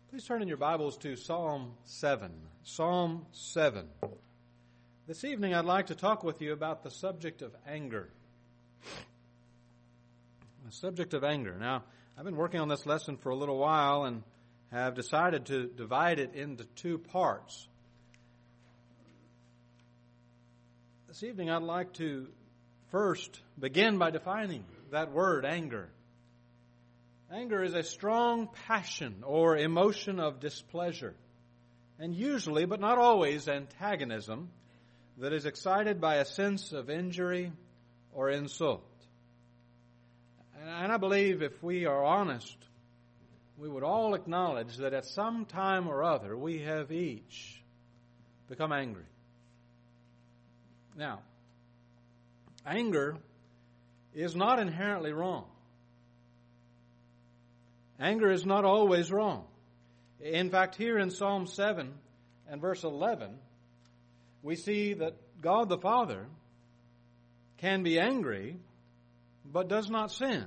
Please turn in your Bibles to Psalm 7. Psalm 7. This evening I'd like to talk with you about the subject of anger. The subject of anger. Now, I've been working on this lesson for a little while and have decided to divide it into two parts. This evening I'd like to first begin by defining that word, anger. Anger is a strong passion or emotion of displeasure, and usually, but not always, antagonism that is excited by a sense of injury or insult. And I believe if we are honest, we would all acknowledge that at some time or other we have each become angry. Now, anger is not inherently wrong. Anger is not always wrong. In fact, here in Psalm 7 and verse 11, we see that God the Father can be angry, but does not sin.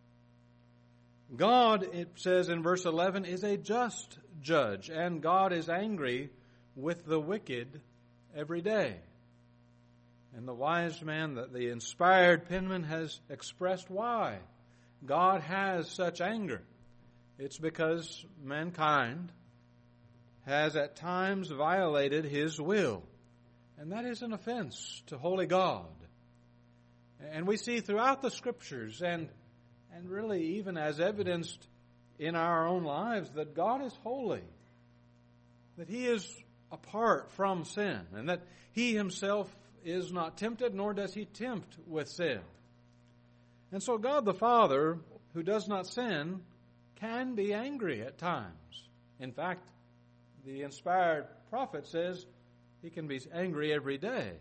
God, it says in verse 11, is a just judge, and God is angry with the wicked every day. And the wise man, the inspired penman, has expressed why God has such anger. It's because mankind has at times violated His will. And that is an offense to holy God. And we see throughout the Scriptures and really even as evidenced in our own lives that God is holy. That He is apart from sin. And that He Himself is not tempted, nor does He tempt with sin. And so God the Father, who does not sin, can be angry at times. In fact, the inspired prophet says He can be angry every day.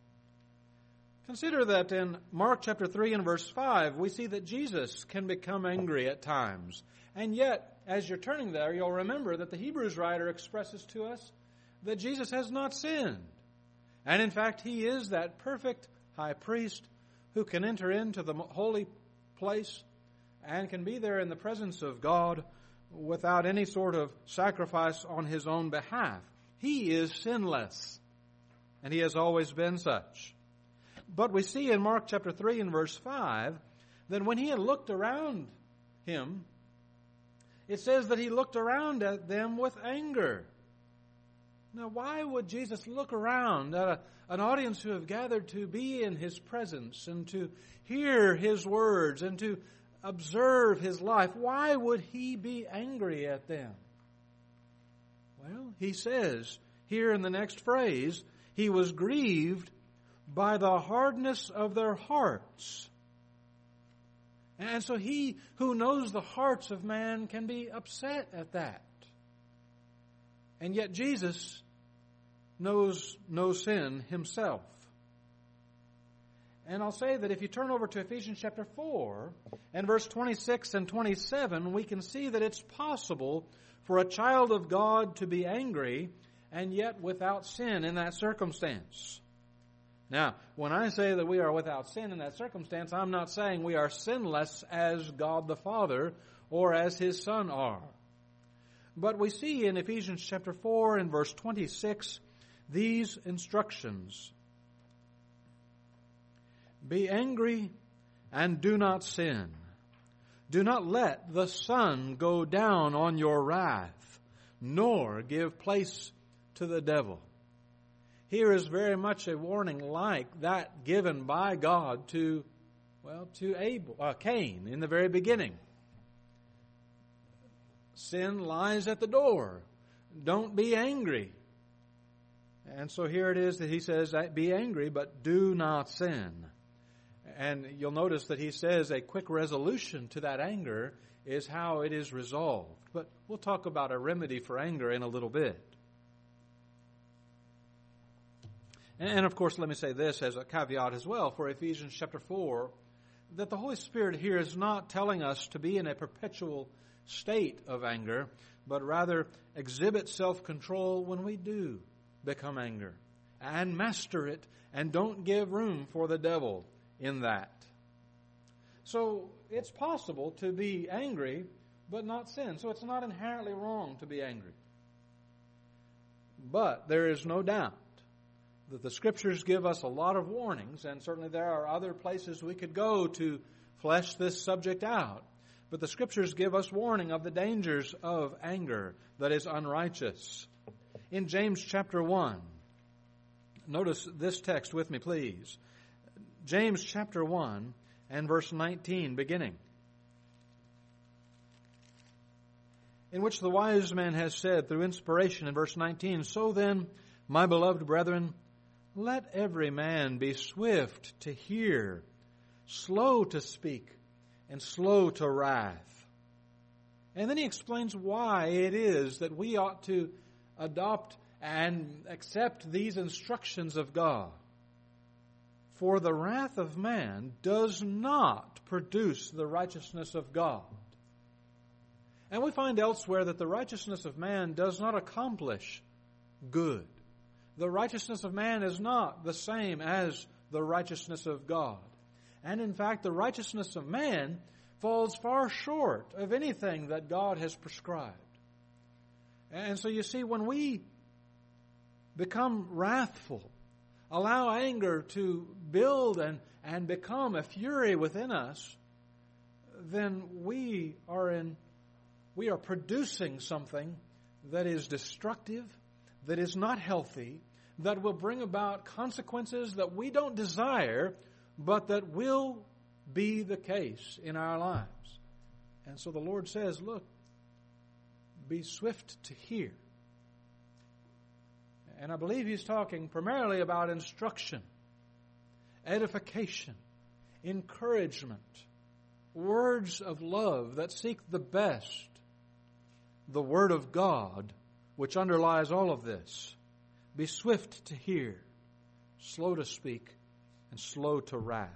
Consider that in Mark chapter 3 and verse 5, we see that Jesus can become angry at times. And yet, as you're turning there, you'll remember that the Hebrews writer expresses to us that Jesus has not sinned. And in fact, He is that perfect high priest who can enter into the holy place and can be there in the presence of God without any sort of sacrifice on His own behalf. He is sinless, and He has always been such. But we see in Mark chapter 3 and verse 5 that when He had looked around Him, it says that He looked around at them with anger. Now, why would Jesus look around at an audience who have gathered to be in His presence and to hear His words and to observe His life? Why would He be angry at them? Well, He says here in the next phrase, He was grieved by the hardness of their hearts. And so He who knows the hearts of man can be upset at that. And yet Jesus knows no sin Himself. And I'll say that if you turn over to Ephesians chapter 4 and verse 26 and 27, we can see that it's possible for a child of God to be angry and yet without sin in that circumstance. Now, when I say that we are without sin in that circumstance, I'm not saying we are sinless as God the Father or as His Son are. But we see in Ephesians chapter 4 and verse 26 these instructions. Be angry and do not sin. Do not let the sun go down on your wrath, nor give place to the devil. Here is very much a warning like that given by God to Cain in the very beginning. Sin lies at the door. Don't be angry. And so here it is that He says, be angry, but do not sin. And you'll notice that He says a quick resolution to that anger is how it is resolved. But we'll talk about a remedy for anger in a little bit. And of course, let me say this as a caveat as well for Ephesians chapter 4, that the Holy Spirit here is not telling us to be in a perpetual state of anger, but rather exhibit self-control when we do become angry, and master it, and don't give room for the devil in that. So it's possible to be angry but not sin. So it's not inherently wrong to be angry. But there is no doubt that the Scriptures give us a lot of warnings, and certainly there are other places we could go to flesh this subject out. But the Scriptures give us warning of the dangers of anger that is unrighteous. In James chapter 1, notice this text with me, please. James chapter 1 and verse 19 beginning, in which the wise man has said through inspiration in verse 19, "So then, my beloved brethren, let every man be swift to hear, slow to speak, and slow to wrath." And then he explains why it is that we ought to adopt and accept these instructions of God. "For the wrath of man does not produce the righteousness of God." And we find elsewhere that the righteousness of man does not accomplish good. The righteousness of man is not the same as the righteousness of God. And in fact, the righteousness of man falls far short of anything that God has prescribed. And so you see, when we become wrathful, allow anger to build and become a fury within us, then we are producing something that is destructive, that is not healthy, that will bring about consequences that we don't desire, but that will be the case in our lives. And so the Lord says, look, be swift to hear. And I believe He's talking primarily about instruction, edification, encouragement, words of love that seek the best, the Word of God, which underlies all of this. Be swift to hear, slow to speak, and slow to wrath.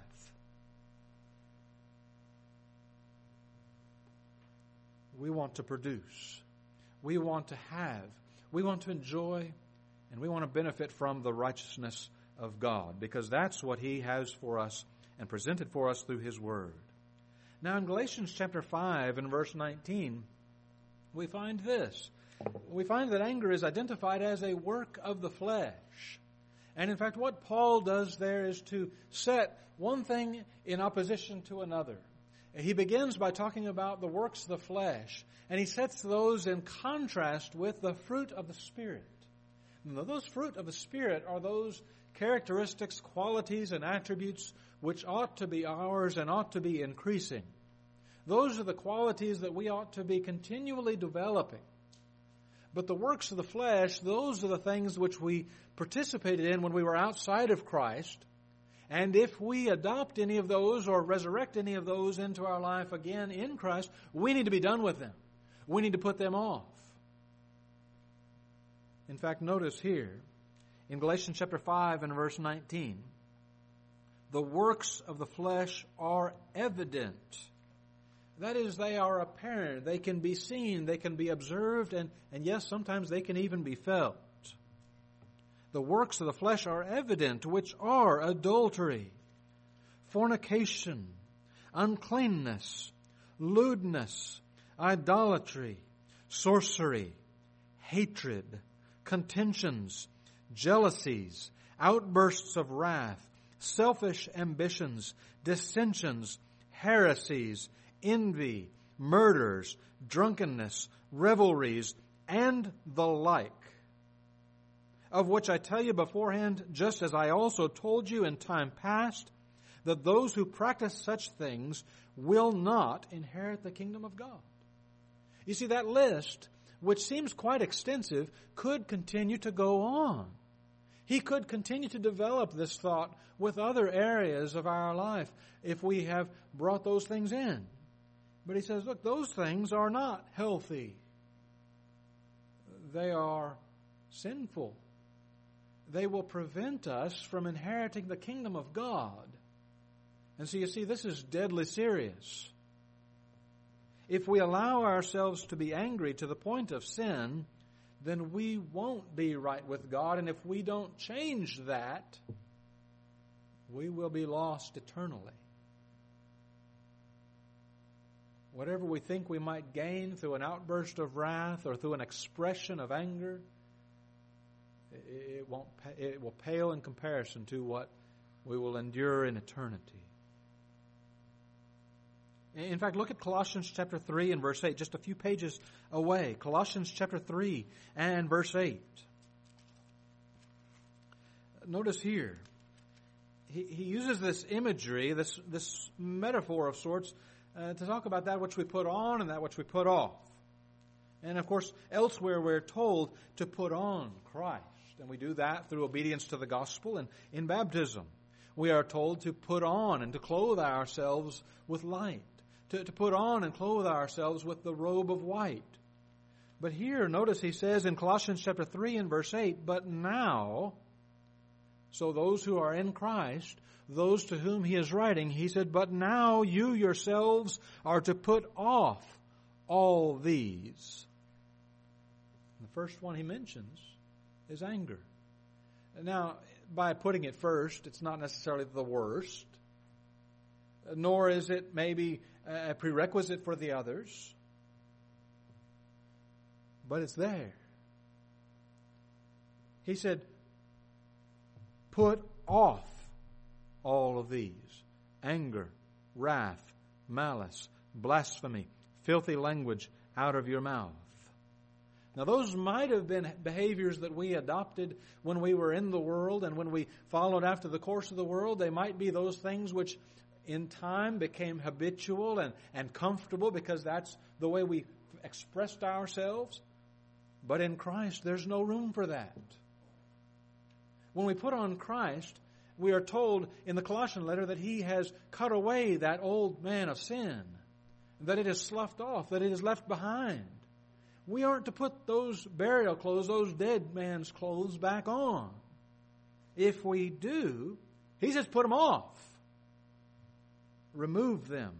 We want to produce. We want to have. We want to enjoy. And we want to benefit from the righteousness of God, because that's what He has for us and presented for us through His Word. Now in Galatians chapter 5 and verse 19, we find this. We find that anger is identified as a work of the flesh. And in fact, what Paul does there is to set one thing in opposition to another. He begins by talking about the works of the flesh, and he sets those in contrast with the fruit of the Spirit. Now, those fruit of the Spirit are those characteristics, qualities, and attributes which ought to be ours and ought to be increasing. Those are the qualities that we ought to be continually developing. But the works of the flesh, those are the things which we participated in when we were outside of Christ. And if we adopt any of those or resurrect any of those into our life again in Christ, we need to be done with them. We need to put them off. In fact, notice here in Galatians chapter 5 and verse 19, the works of the flesh are evident. That is, they are apparent. They can be seen. They can be observed. And yes, sometimes they can even be felt. The works of the flesh are evident, which are adultery, fornication, uncleanness, lewdness, idolatry, sorcery, hatred, contentions, jealousies, outbursts of wrath, selfish ambitions, dissensions, heresies, envy, murders, drunkenness, revelries, and the like, of which I tell you beforehand, just as I also told you in time past, that those who practice such things will not inherit the kingdom of God. You see, that list, which seems quite extensive, could continue to go on. He could continue to develop this thought with other areas of our life if we have brought those things in. But he says, look, those things are not healthy. They are sinful. They will prevent us from inheriting the kingdom of God. And so you see, this is deadly serious. If we allow ourselves to be angry to the point of sin, then we won't be right with God. And if we don't change that, we will be lost eternally. whatever we think we might gain through an outburst of wrath or through an expression of anger, it will pale in comparison to what we will endure in eternity. In fact, look at Colossians chapter 3 and verse 8, just a few pages away. Colossians chapter 3 and verse 8. Notice here, he uses this imagery, this metaphor of sorts, to talk about that which we put on and that which we put off. And of course, elsewhere we're told to put on Christ. And we do that through obedience to the gospel and in baptism. We are told to put on and to clothe ourselves with light. To put on and clothe ourselves with the robe of white. But here, notice he says in Colossians chapter 3 and verse 8, but now, so those who are in Christ, those to whom he is writing, he said, but now you yourselves are to put off all these. The first one he mentions is anger. Now, by putting it first, it's not necessarily the worst, nor is it maybe a prerequisite for the others, but it's there. He said, put off all of these: anger, wrath, malice, blasphemy, filthy language out of your mouth. Now those might have been behaviors that we adopted when we were in the world and when we followed after the course of the world. They might be those things which in time became habitual and comfortable because that's the way we expressed ourselves. But in Christ, there's no room for that. When we put on Christ, we are told in the Colossian letter that He has cut away that old man of sin, that it is sloughed off, that it is left behind. We aren't to put those burial clothes, those dead man's clothes back on. If we do, He says put them off. Remove them.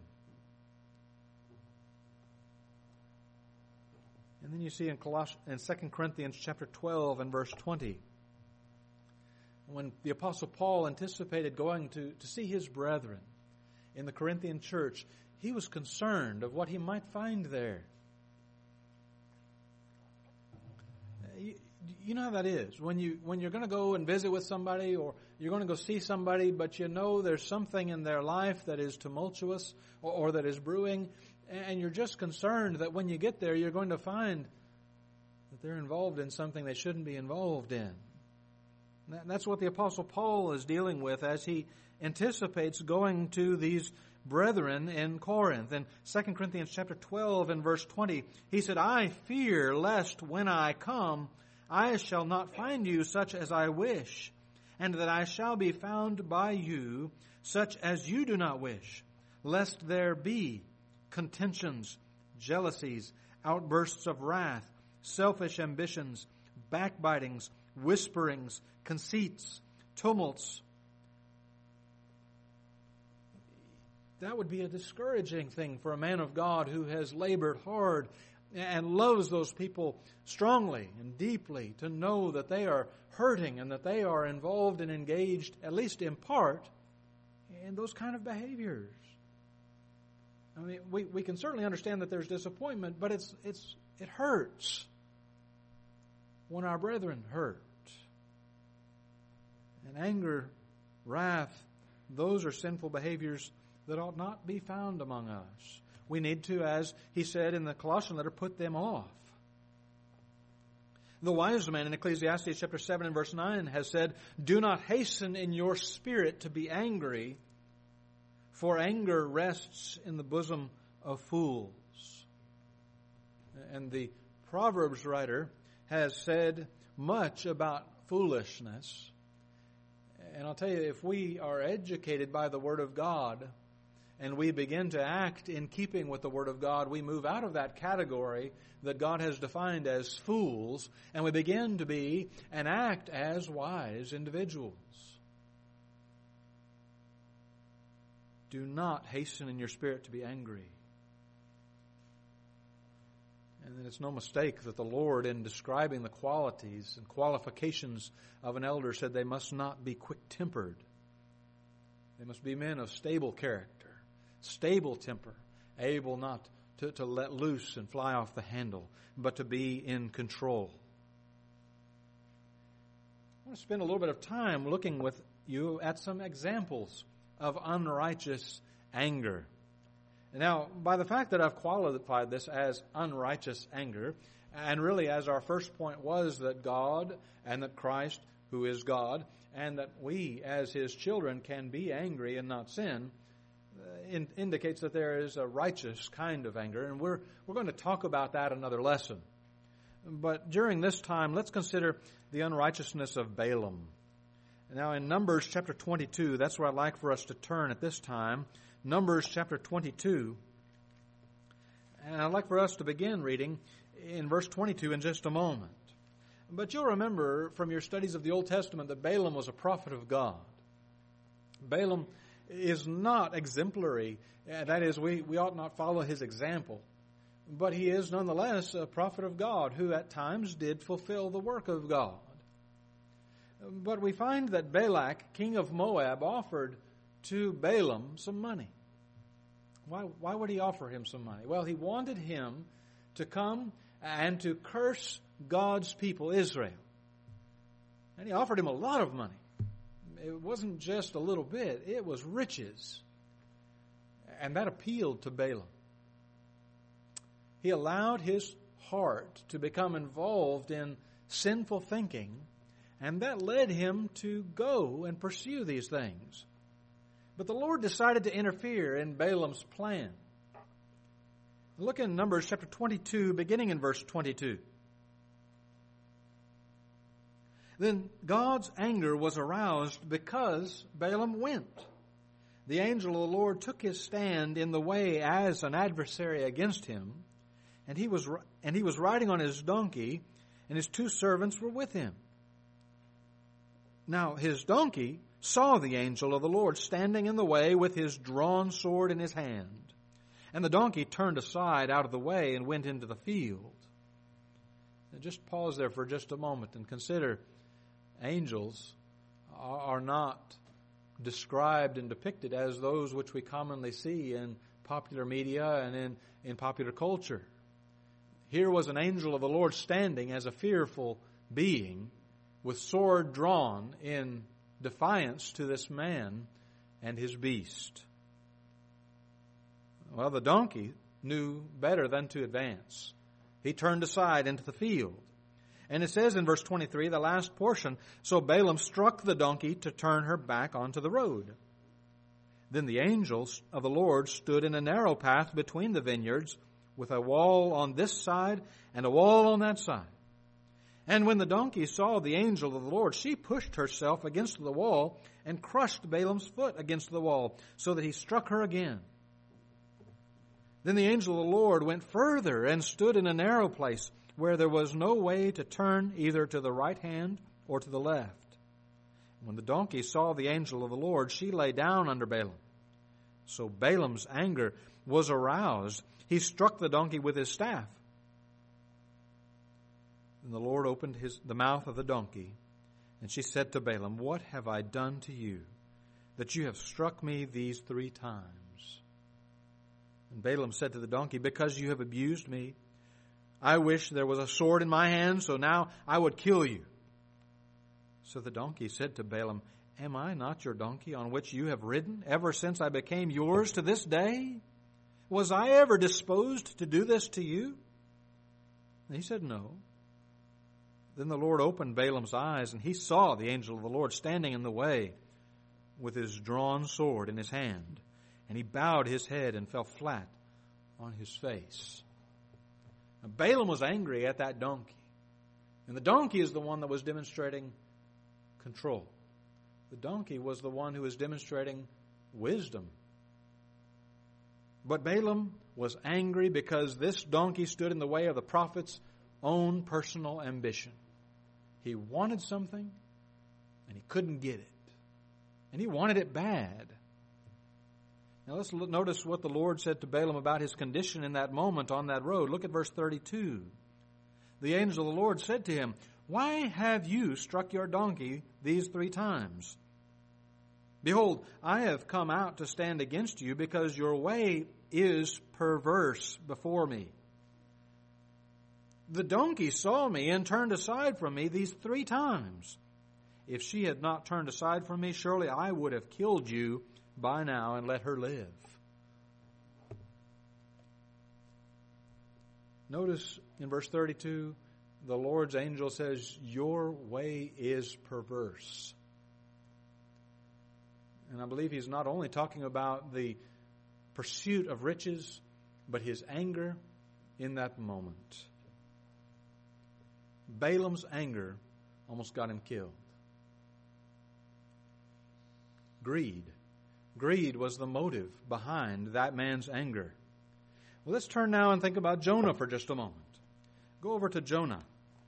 And then you see in 2 Corinthians chapter 12 and verse 20, when the Apostle Paul anticipated going to see his brethren in the Corinthian church, he was concerned of what he might find there. You know how that is. When you're going to go and visit with somebody or you're going to go see somebody, but you know there's something in their life that is tumultuous or that is brewing, and you're just concerned that when you get there you're going to find that they're involved in something they shouldn't be involved in. That's what the Apostle Paul is dealing with as he anticipates going to these brethren in Corinth. In 2 Corinthians chapter 12 and verse 20, he said, I fear lest when I come, I shall not find you such as I wish, and that I shall be found by you such as you do not wish, lest there be contentions, jealousies, outbursts of wrath, selfish ambitions, backbitings, whisperings, conceits, tumults. That would be a discouraging thing for a man of God who has labored hard and loves those people strongly and deeply, to know that they are hurting and that they are involved and engaged, at least in part, in those kind of behaviors. I mean, we can certainly understand that there's disappointment, but it hurts when our brethren hurt. And anger, wrath, those are sinful behaviors that ought not be found among us. We need to, as he said in the Colossian letter, put them off. The wise man in Ecclesiastes chapter 7 and verse 9 has said, do not hasten in your spirit to be angry, for anger rests in the bosom of fools. And the Proverbs writer has said much about foolishness. And I'll tell you, if we are educated by the Word of God and we begin to act in keeping with the Word of God, we move out of that category that God has defined as fools, and we begin to be and act as wise individuals. Do not hasten in your spirit to be angry. And then it's no mistake that the Lord, in describing the qualities and qualifications of an elder, said they must not be quick-tempered. They must be men of stable character, stable temper, able not to let loose and fly off the handle, but to be in control. I want to spend a little bit of time looking with you at some examples of unrighteous anger. Now, by the fact that I've qualified this as unrighteous anger, and really as our first point was that God and that Christ, who is God, and that we as His children can be angry and not sin, indicates that there is a righteous kind of anger, and we're going to talk about that another lesson. But during this time, let's consider the unrighteousness of Balaam. Now in Numbers chapter 22, that's where I'd like for us to turn at this time. Numbers chapter 22. And I'd like for us to begin reading in verse 22 in just a moment. But you'll remember from your studies of the Old Testament that Balaam was a prophet of God. Balaam is not exemplary. That is, we ought not follow his example. But he is nonetheless a prophet of God who at times did fulfill the work of God. But we find that Balak, king of Moab, offered to Balaam some money. Why would he offer him some money? Well, he wanted him to come and to curse God's people, Israel. And he offered him a lot of money. It wasn't just a little bit, it was riches. And that appealed to Balaam. He allowed his heart to become involved in sinful thinking, and that led him to go and pursue these things. But the Lord decided to interfere in Balaam's plan. Look in Numbers chapter 22, beginning in verse 22. Then God's anger was aroused because Balaam went. The angel of the Lord took his stand in the way as an adversary against him, and he was riding on his donkey, and his two servants were with him. Now his donkey saw the angel of the Lord standing in the way with his drawn sword in his hand. And the donkey turned aside out of the way and went into the field. Now just pause there for just a moment and consider angels are not described and depicted as those which we commonly see in popular media and in popular culture. Here was an angel of the Lord standing as a fearful being with sword drawn in defiance to this man and his beast. Well, the donkey knew better than to advance. He turned aside into the field. And it says in verse 23, the last portion, so Balaam struck the donkey to turn her back onto the road. Then the angels of the Lord stood in a narrow path between the vineyards, with a wall on this side and a wall on that side. And when the donkey saw the angel of the Lord, she pushed herself against the wall and crushed Balaam's foot against the wall, so that he struck her again. Then the angel of the Lord went further and stood in a narrow place where there was no way to turn either to the right hand or to the left. When the donkey saw the angel of the Lord, she lay down under Balaam. So Balaam's anger was aroused. He struck the donkey with his staff. Then the Lord opened the mouth of the donkey, and she said to Balaam, what have I done to you, that you have struck me these 3 times? And Balaam said to the donkey, because you have abused me, I wish there was a sword in my hand, so now I would kill you. So the donkey said to Balaam, am I not your donkey on which you have ridden ever since I became yours to this day? Was I ever disposed to do this to you? And he said, no. Then the Lord opened Balaam's eyes, and he saw the angel of the Lord standing in the way with his drawn sword in his hand. And he bowed his head and fell flat on his face. Now, Balaam was angry at that donkey. And the donkey is the one that was demonstrating control. The donkey was the one who was demonstrating wisdom. But Balaam was angry because this donkey stood in the way of the prophet's own personal ambition. He wanted something, and he couldn't get it. And he wanted it bad. Now let's notice what the Lord said to Balaam about his condition in that moment on that road. Look at verse 32. The angel of the Lord said to him, why have you struck your donkey these 3 times? Behold, I have come out to stand against you because your way is perverse before me. The donkey saw me and turned aside from me these 3 times. If she had not turned aside from me, surely I would have killed you by now and let her live. Notice in verse 32, the Lord's angel says, your way is perverse. And I believe he's not only talking about the pursuit of riches, but his anger in that moment. Balaam's anger almost got him killed. Greed. Greed was the motive behind that man's anger. Well, let's turn now and think about Jonah for just a moment. Go over to Jonah.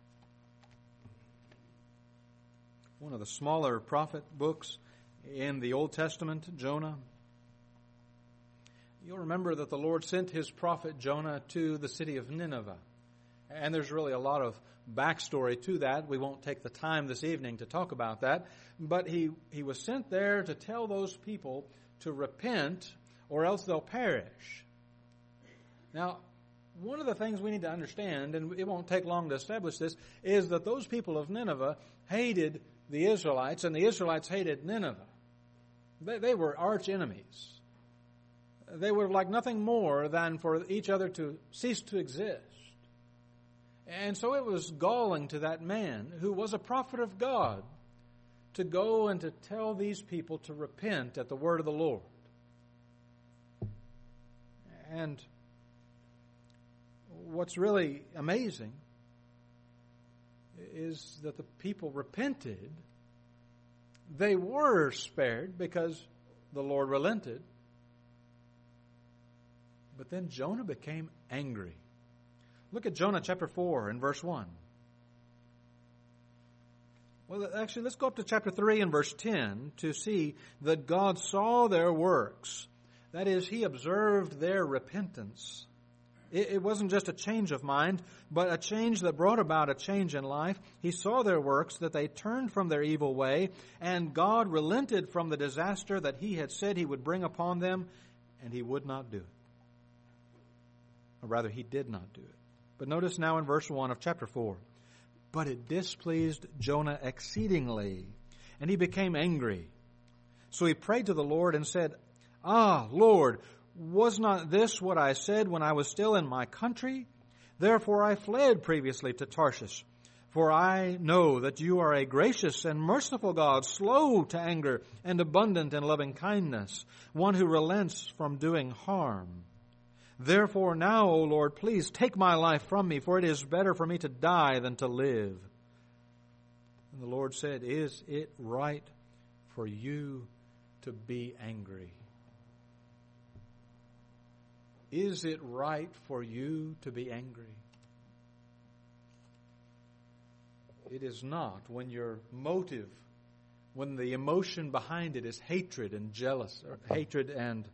One of the smaller prophet books in the Old Testament, Jonah. You'll remember that the Lord sent his prophet Jonah to the city of Nineveh. And there's really a lot of backstory to that. We won't take the time this evening to talk about that. But he was sent there to tell those people to repent or else they'll perish. Now, one of the things we need to understand, and it won't take long to establish this, is that those people of Nineveh hated the Israelites, and the Israelites hated Nineveh. They were arch enemies. They would like nothing more than for each other to cease to exist. And so it was galling to that man, who was a prophet of God, to go and to tell these people to repent at the word of the Lord. And what's really amazing is that the people repented. They were spared because the Lord relented. But then Jonah became angry. Look at Jonah chapter 4 and verse 1. Well, actually, let's go up to chapter 3 and verse 10 to see that God saw their works. That is, He observed their repentance. It wasn't just a change of mind, but a change that brought about a change in life. He saw their works, that they turned from their evil way, and God relented from the disaster that He had said He would bring upon them, and He would not do it. Or rather, He did not do it. But notice now in verse 1 of chapter 4, but it displeased Jonah exceedingly, and he became angry. So he prayed to the Lord and said, Ah, Lord, was not this what I said when I was still in my country? Therefore I fled previously to Tarshish. For I know that you are a gracious and merciful God, slow to anger and abundant in loving kindness, one who relents from doing harm. Therefore now, O Lord, please take my life from me, for it is better for me to die than to live. And the Lord said, Is it right for you to be angry? Is it right for you to be angry? It is not when your motive, when the emotion behind it is hatred and jealous, or hatred and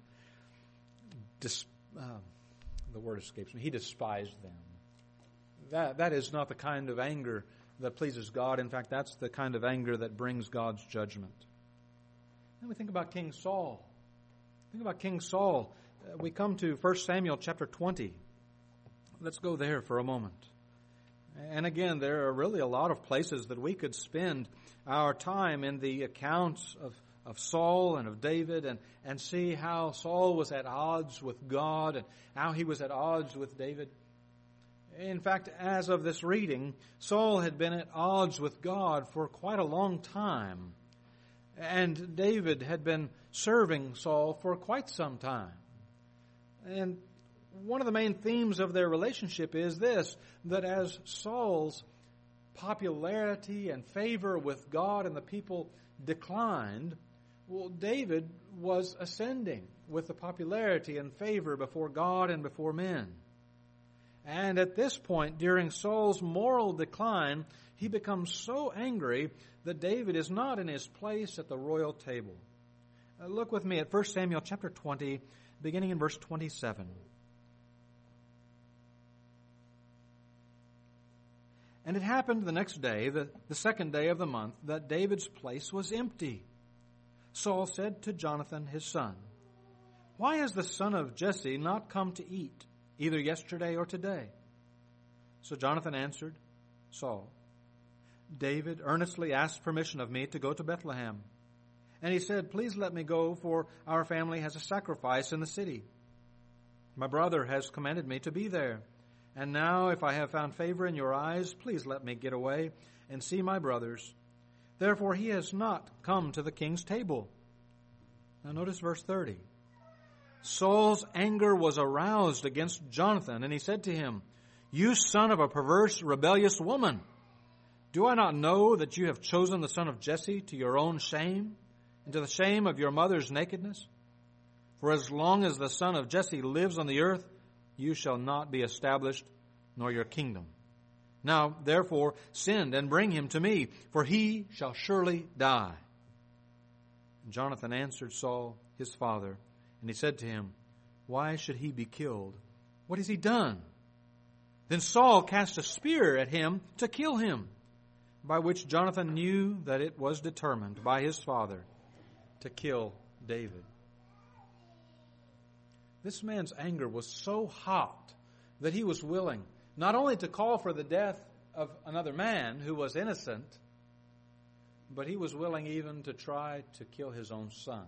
the word escapes me. He despised them. That is not the kind of anger that pleases God. In fact, that's the kind of anger that brings God's judgment. Then we think about King Saul. Think about King Saul. We come to 1 Samuel chapter 20. Let's go there for a moment. And again, there are really a lot of places that we could spend our time in the accounts of Saul and of David and see how Saul was at odds with God and how he was at odds with David. In fact, as of this reading, Saul had been at odds with God for quite a long time. And David had been serving Saul for quite some time. And one of the main themes of their relationship is this, that as Saul's popularity and favor with God and the people declined, well, David was ascending with the popularity and favor before God and before men. And at this point, during Saul's moral decline, he becomes so angry that David is not in his place at the royal table. Look with me at 1 Samuel chapter 20, beginning in verse 27. And it happened the next day, the second day of the month, that David's place was empty. Saul said to Jonathan his son, Why has the son of Jesse not come to eat, either yesterday or today?" So Jonathan answered Saul, "David earnestly asked permission of me to go to Bethlehem. And he said, 'Please let me go, for our family has a sacrifice in the city. My brother has commanded me to be there. And now, if I have found favor in your eyes, please let me get away and see my brothers.' Therefore he has not come to the king's table." Now notice verse 30. Saul's anger was aroused against Jonathan, and he said to him, "You son of a perverse, rebellious woman, do I not know that you have chosen the son of Jesse to your own shame, and to the shame of your mother's nakedness? For as long as the son of Jesse lives on the earth, you shall not be established, nor your kingdom. Now, therefore, send and bring him to me, for he shall surely die." And Jonathan answered Saul, his father, and he said to him, "Why should he be killed? What has he done?" Then Saul cast a spear at him to kill him, by which Jonathan knew that it was determined by his father to kill David. This man's anger was so hot that he was willing not only to call for the death of another man who was innocent, but he was willing even to try to kill his own son.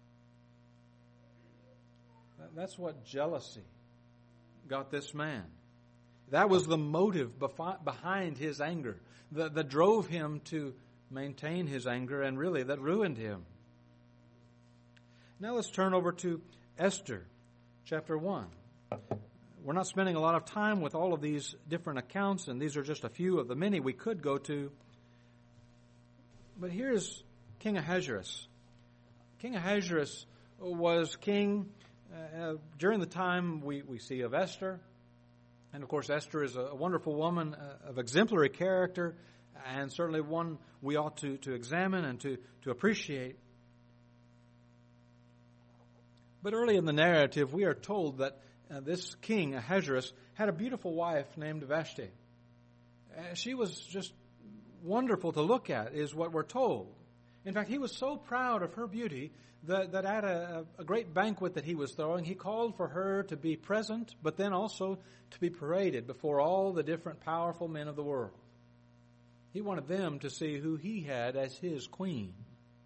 That's what jealousy got this man. That was the motive behind his anger that drove him to maintain his anger, and really that ruined him. Now let's turn over to Esther, chapter 1. We're not spending a lot of time with all of these different accounts, and these are just a few of the many we could go to. But here's King Ahasuerus. King Ahasuerus was king during the time we see of Esther. And of course, Esther is a wonderful woman of exemplary character, and certainly one we ought to examine and to appreciate. But early in the narrative, we are told that this king, Ahasuerus, had a beautiful wife named Vashti. She was just wonderful to look at, is what we're told. In fact, he was so proud of her beauty that at a great banquet that he was throwing, he called for her to be present, but then also to be paraded before all the different powerful men of the world. He wanted them to see who he had as his queen.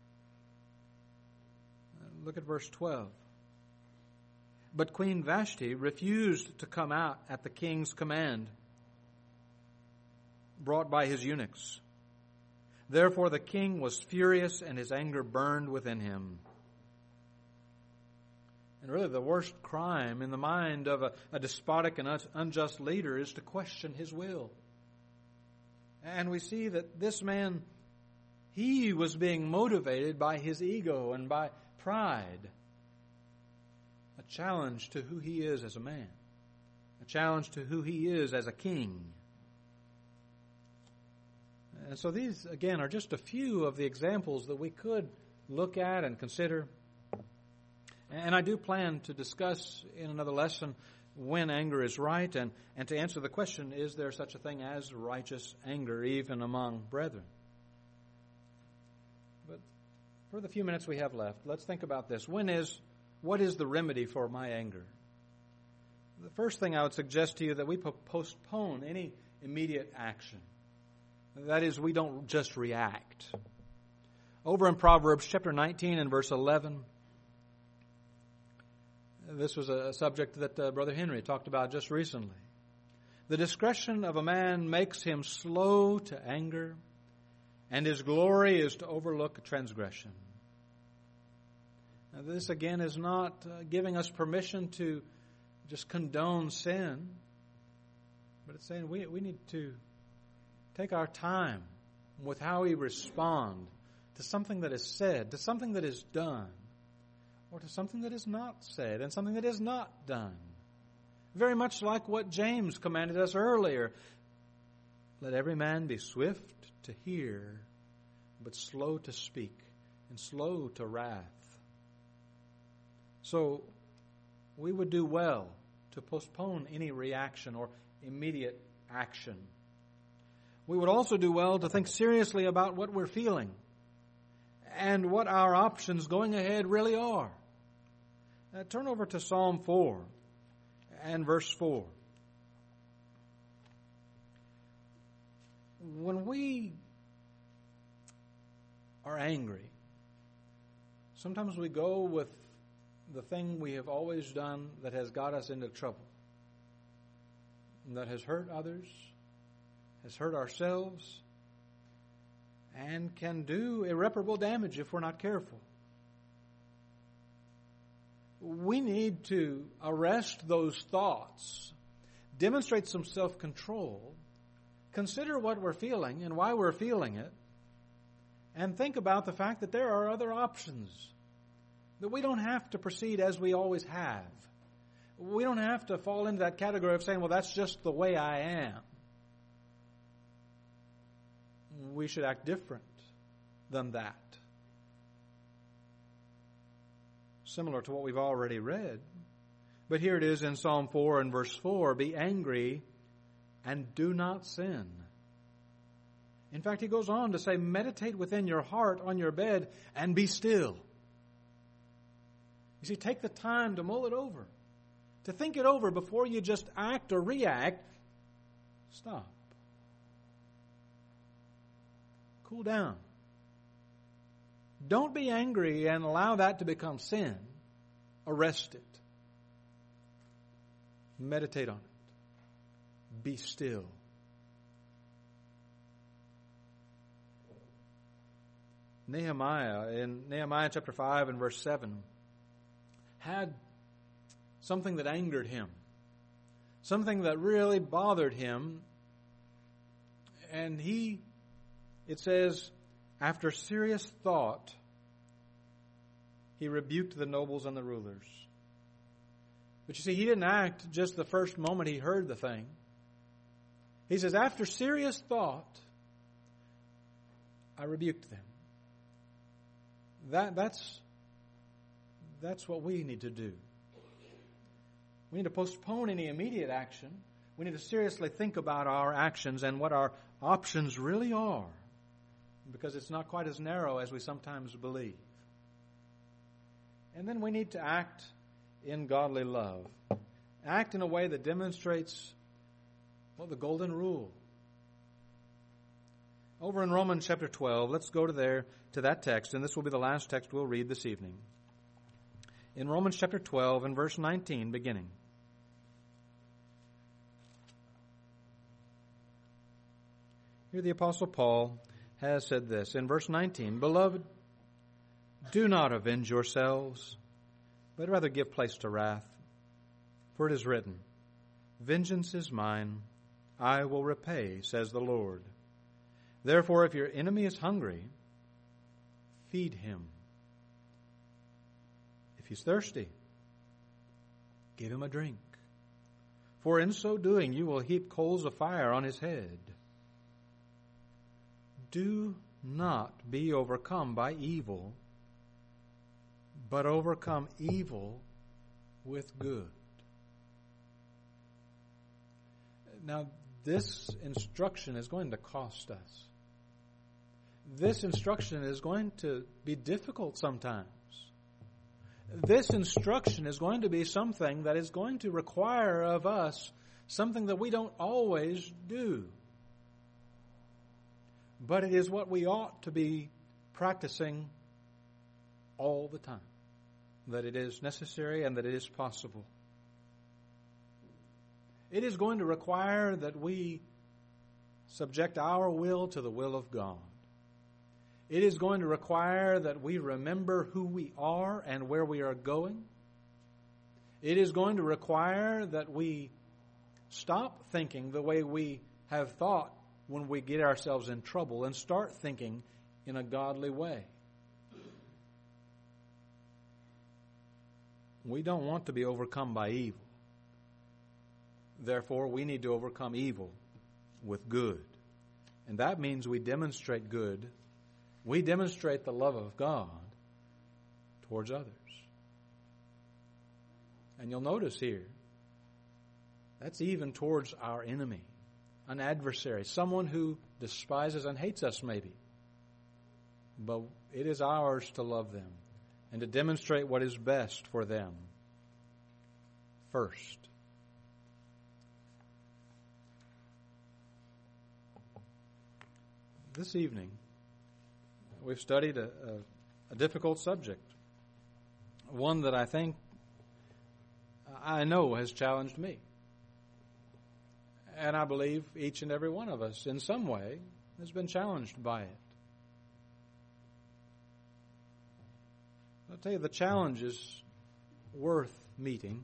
Look at verse 12. But Queen Vashti refused to come out at the king's command, brought by his eunuchs. Therefore the king was furious, and his anger burned within him. And really the worst crime in the mind of a despotic and unjust leader is to question his will. And we see that this man, he was being motivated by his ego and by pride. A challenge to who he is as a man. A challenge to who he is as a king. And so these, again, are just a few of the examples that we could look at and consider. And I do plan to discuss in another lesson when anger is right, and to answer the question, is there such a thing as righteous anger, even among brethren? But for the few minutes we have left, let's think about this. What is the remedy for my anger? The first thing I would suggest to you that we postpone any immediate action. That is, we don't just react. Over in Proverbs chapter 19 and verse 11, this was a subject that Brother Henry talked about just recently. The discretion of a man makes him slow to anger, and his glory is to overlook a transgression. Now, this again is not giving us permission to just condone sin, but it's saying we need to take our time with how we respond to something that is said, to something that is done, or to something that is not said and something that is not done. Very much like what James commanded us earlier. Let every man be swift to hear, but slow to speak and slow to wrath. So we would do well to postpone any reaction or immediate action. We would also do well to think seriously about what we're feeling and what our options going ahead really are. Turn over to Psalm 4 and verse 4. When we are angry, sometimes we go with the thing we have always done that has got us into trouble, that has hurt others, has hurt ourselves, and can do irreparable damage if we're not careful. We need to arrest those thoughts, demonstrate some self-control, consider what we're feeling and why we're feeling it, and think about the fact that there are other options, that we don't have to proceed as we always have. We don't have to fall into that category of saying, well, that's just the way I am. We should act different than that. Similar to what we've already read. But here it is in Psalm 4 and verse 4, be angry and do not sin. In fact, he goes on to say, meditate within your heart on your bed and be still. You see, take the time to mull it over, to think it over before you just act or react. Stop. Cool down. Don't be angry and allow that to become sin. Arrest it. Meditate on it. Be still. Nehemiah, in Nehemiah chapter 5 and verse 7, had something that angered him, something that really bothered him, and it says, after serious thought, he rebuked the nobles and the rulers. But you see, he didn't act just the first moment he heard the thing. He says, after serious thought, I rebuked them. That's what we need to do. We need to postpone any immediate action. We need to seriously think about our actions and what our options really are, because it's not quite as narrow as we sometimes believe. And then we need to act in godly love. Act in a way that demonstrates the golden rule. Over in Romans chapter 12, let's go to that text, and this will be the last text we'll read this evening. In Romans chapter 12 and verse 19 beginning. Here the Apostle Paul has said this in verse 19, Beloved, do not avenge yourselves, but rather give place to wrath. For it is written, Vengeance is mine, I will repay, says the Lord. Therefore, if your enemy is hungry, feed him. If he's thirsty, give him a drink. For in so doing, you will heap coals of fire on his head. Do not be overcome by evil, but overcome evil with good. Now, this instruction is going to cost us. This instruction is going to be difficult sometimes. This instruction is going to be something that is going to require of us something that we don't always do. But it is what we ought to be practicing all the time. That it is necessary and that it is possible. It is going to require that we subject our will to the will of God. It is going to require that we remember who we are and where we are going. It is going to require that we stop thinking the way we have thought when we get ourselves in trouble and start thinking in a godly way. We don't want to be overcome by evil. Therefore, we need to overcome evil with good. And that means we demonstrate good. We demonstrate the love of God towards others. And you'll notice here, that's even towards our enemy, an adversary, someone who despises and hates us maybe. But it is ours to love them and to demonstrate what is best for them. first. This evening, we've studied a difficult subject, one that I know has challenged me. And I believe each and every one of us, in some way, has been challenged by it. I'll tell you, the challenge is worth meeting.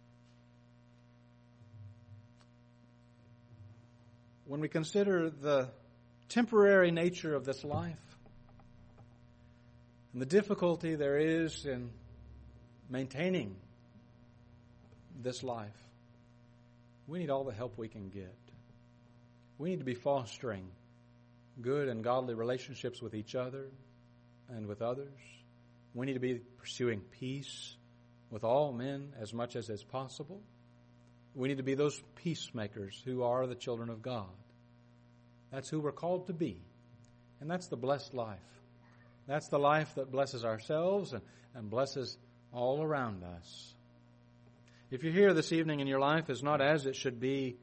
When we consider the temporary nature of this life and the difficulty there is in maintaining this life, we need all the help we can get. We need to be fostering good and godly relationships with each other and with others. We need to be pursuing peace with all men as much as is possible. We need to be those peacemakers who are the children of God. That's who we're called to be. And that's the blessed life. That's the life that blesses ourselves and blesses all around us. If you're here this evening and your life is not as it should be,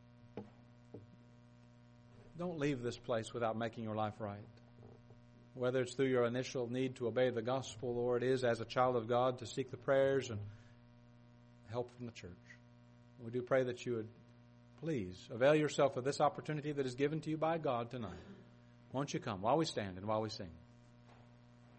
don't leave this place without making your life right. Whether it's through your initial need to obey the gospel or it is as a child of God to seek the prayers and help from the church. We do pray that you would please avail yourself of this opportunity that is given to you by God tonight. Won't you come while we stand and while we sing?